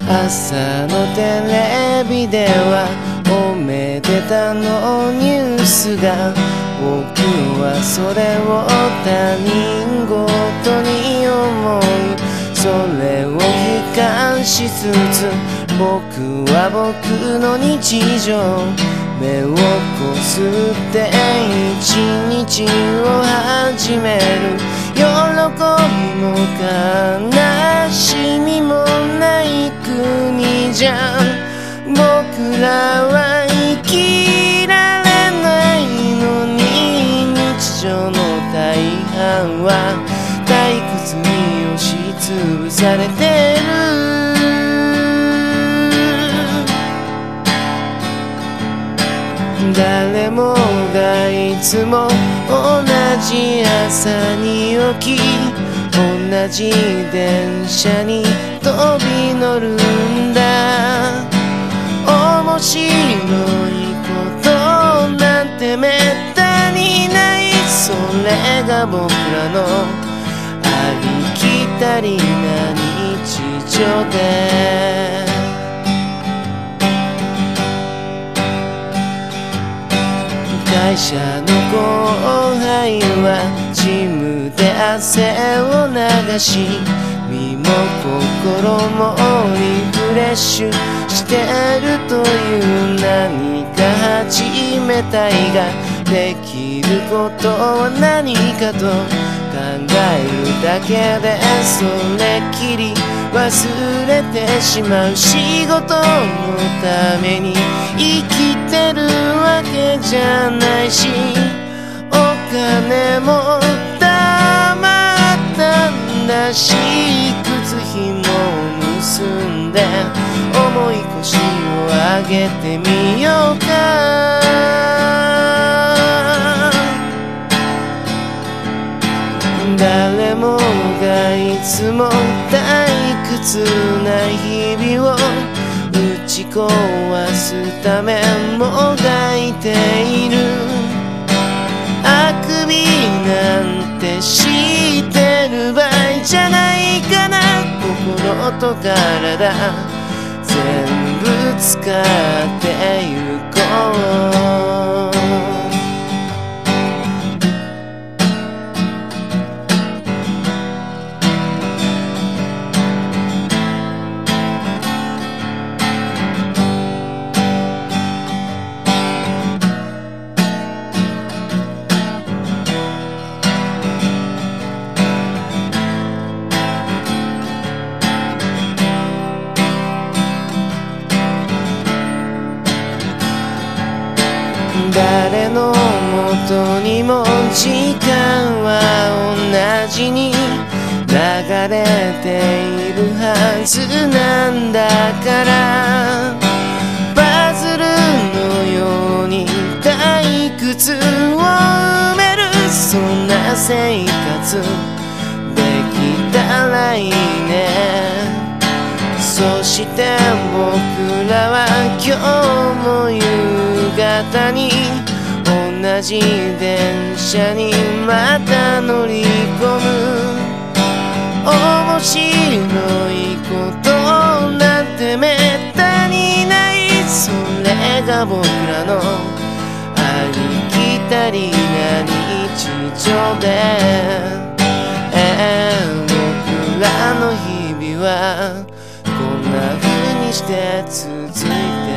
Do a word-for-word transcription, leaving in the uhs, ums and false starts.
朝のテレビではおめでたのニュースが、僕はそれを他人事に思う。それを悲観しつつ、僕は僕の日常、目をこすって一日を始める。喜びも悲しみもない国じゃ、僕らは生きられないのに、日常の大半は退屈に押しつぶされてる。誰もがいつも同じ朝に起き、同じ電車に飛び乗るんだ。面白いことなんてめったにない、それが僕らのありきたりな日常で、会社の後輩はジムで汗を流し、身も心もリフレッシュしてるという。何か始めたいが、できることは何かと考えるだけで、それっきり忘れてしまう。仕事のために生きてるわけじゃないし、お金もたまったんだし、靴ひもを結んで重い腰を上げてみようか。誰もがいつも退屈な日々を打ち壊すためもがいている。あくびなんてしてる場合じゃないかな。心と体全部使ってゆこう。誰のもとにも時間は同じに流れているはずなんだから、パズルのように退屈を埋める、そんな生活できたらいいね。そして僕らは今日も夕方に同じ電車にまた乗り込む。面白いことなんてめったにない、それが僕らのありきたりな日常で、えー、僕らの日々はこんな風にして続いて